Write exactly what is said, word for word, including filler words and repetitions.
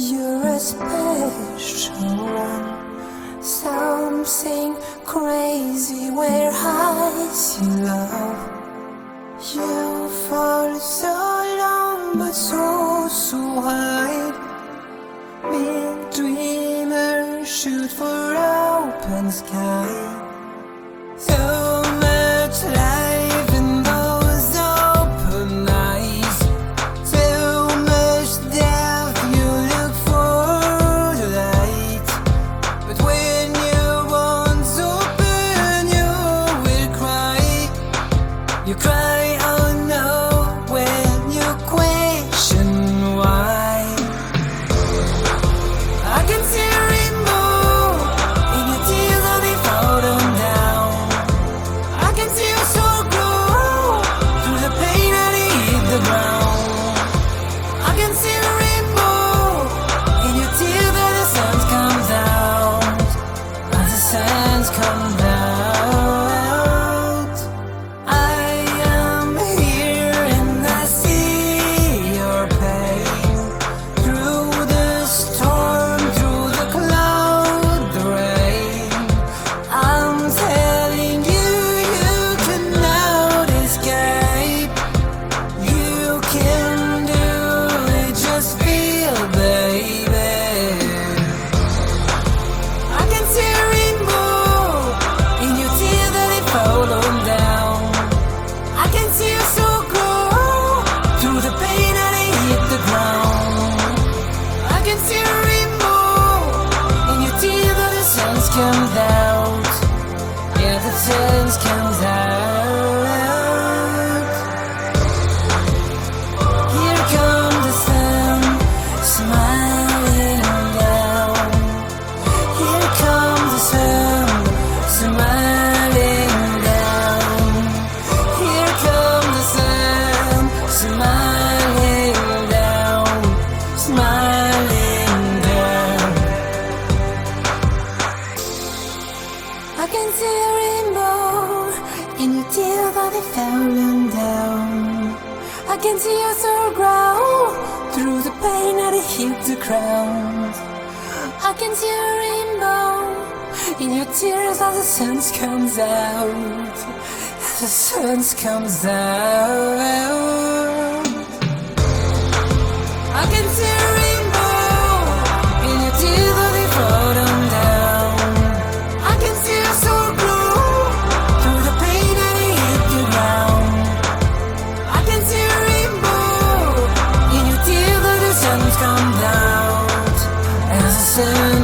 You're a special one, something crazy where I see love. You fall so long but so, so high. Big dreamer shoot for open sky. So much life in those open eyes. So much depth, you look for the light. But when your one's open, you will cry. You cry, oh no, when you question why. I can see a rainbow in your tears as they fall down. I can see your soul grow through the pain that hit the ground. I can see a rainbow in your tears as the sun comes out. As the sun comes out, I am here and I see your pain. Through the storm, through the cloud, the rain, I'm telling you, you cannot escape. You can do it, just feel, baby. I can see a rainbow in your tears that they fall on down. I can see your soul grow through the pain that they hit the ground. I can see a rainbow in your tears that the sun comes out. Yeah, the sun comes out. Here comes the sun, smiling down. Here comes the sun, smiling down. Here comes the sun, smiling down, smiling down. I can see a rainbow in your tears that they falling down. I can see your soul grow through the pain that it hit the ground. I can see a rainbow in your tears as the sun comes out. As the sun comes out, I can see a rainbow in your tears as they fall down. I can see your soul grow through the pain that it hit the ground. I can see a rainbow in your tears as the sun comes out. As the sun